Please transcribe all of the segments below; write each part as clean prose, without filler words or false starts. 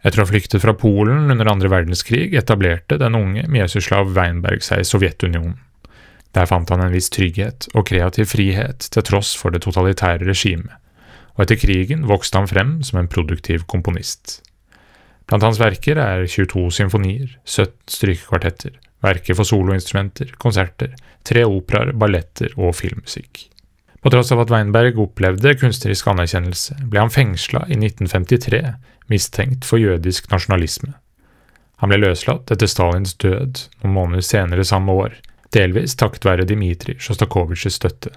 Etter å ha flyktet fra Polen under andre verdenskrig etablerte den unge Mieczysław Weinberg seg i Sovjetunionen. Der fant han en viss trygghet og kreativ frihet til tross for det totalitære regimet, og etter krigen vokste han frem som en produktiv komponist. Blant hans verker er 22 symfonier, 17 strykekvartetter, verker for soloinstrumenter, konserter, 3 operaer, balletter og filmmusikk. På tross av at Weinberg opplevde kunstnerisk anerkjennelse, ble han fengslet i 1953, mistenkt for jødisk nasjonalisme. Han ble løslatt etter Stalins død noen måneder senere samme år, delvis takket være Dmitrij Sjostakovitsjs støtte.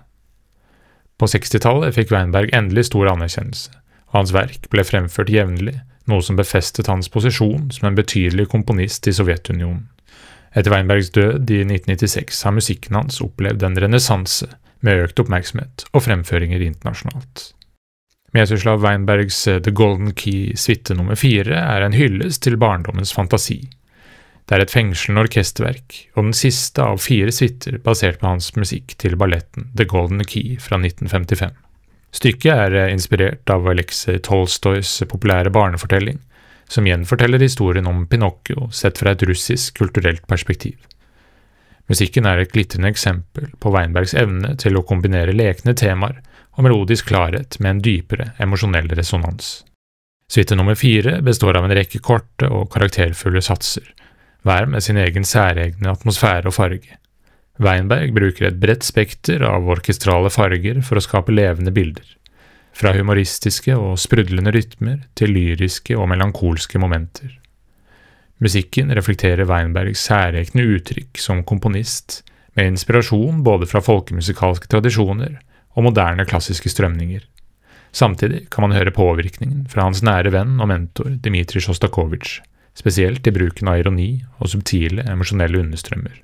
På 60-tallet fikk Weinberg endelig stor anerkjennelse, og hans verk ble fremført jevnlig, noe som befestet hans posisjon som en betydelig komponist i Sovjetunionen. Etter Weinbergs død i 1996 har musikken hans opplevd en renessanse med økt oppmerksomhet og fremføringer internasjonalt. Mieczysław Weinbergs The Golden Key suite nummer 4 er en hyllest til barndommens fantasi. Det er et fengslende orkesterverk, og den siste av 4 suiter basert på hans musikk til balletten The Golden Key fra 1955. Stykket er inspirert av Aleksej Tolstojs populære barnefortelling, som gjenforteller historien om Pinocchio sett fra et russisk kulturelt perspektiv. Musikken er et glitrende eksempel på Weinbergs evne til å kombinere lekne temaer og melodisk klarhet med en dypere emosjonell resonans. Suite nummer 4 består av en rekke korte og karakterfulle satser, hver med sin egen særegne atmosfære og farge. Weinberg bruker et bredt spekter av orkestrale farger for å skape levende bilder, fra humoristiske og sprudlende rytmer til lyriske og melankolske momenter. Musikken reflekterer Weinbergs særegne uttrykk som komponist, med inspirasjon både fra folkemusikalske tradisjoner og moderne klassiske strømninger. Samtidig kan man høre påvirkningen fra hans nære venn og mentor Dmitrij Sjostakovitsj, spesielt i bruken av ironi og subtile emosjonelle understrømmer.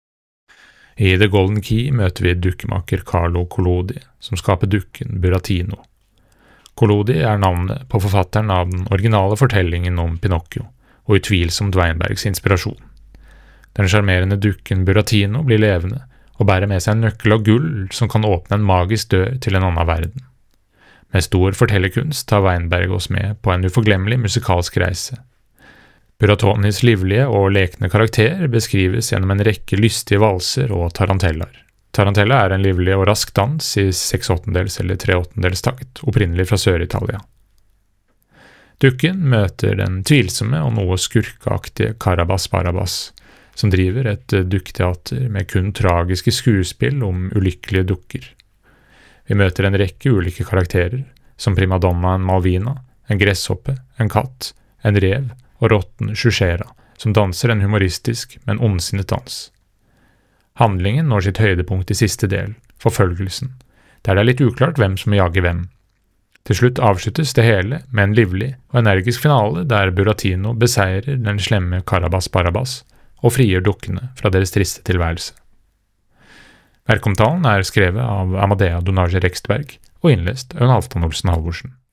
I The Golden Key møter vi dukkemaker Carlo Collodi, som skaper dukken Buratino. Collodi er navnet på forfatteren av den originale fortellingen om Pinocchio, og utvilsomt Weinbergs inspirasjon. Den sjarmerende dukken Buratino blir levende, og bærer med seg en nøkkel av gull som kan åpne en magisk dør til en annen verden. Med stor fortellerkunst tar Weinberg oss med på en uforglemmelig musikalsk reise. Buratonis livlige og lekne karakter beskrives gjennom en rekke lystige valser og tarantellaer. Tarantella er en livlig og rask dans i 6/8 eller 3/8 takt, opprinnelig fra Sør-Italia. Dukken møter den tvilsomme og noe skurkeaktige Karabas Barabas, som driver et dukketeater med kun tragiske skuespill om ulykkelige dukker. Vi møter en rekke ulike karakterer, som primadonnaen Malvina, en gresshoppe, en katt, en rev og rotten Shushera, som danser en humoristisk, men ondsinnet dans. Handlingen når sitt høydepunkt i siste del, forfølgelsen, der det er litt uklart hvem som jager hvem. Til slutt avsluttes det hele med en livlig og energisk finale der Buratino beseirer den slemme Karabas Barabas og frigjør dukkene fra deres triste tilværelse. Verkomtalen er skrevet av Amadea Donage Rekstberg og innlest av Halvdan Olsen Halvorsen.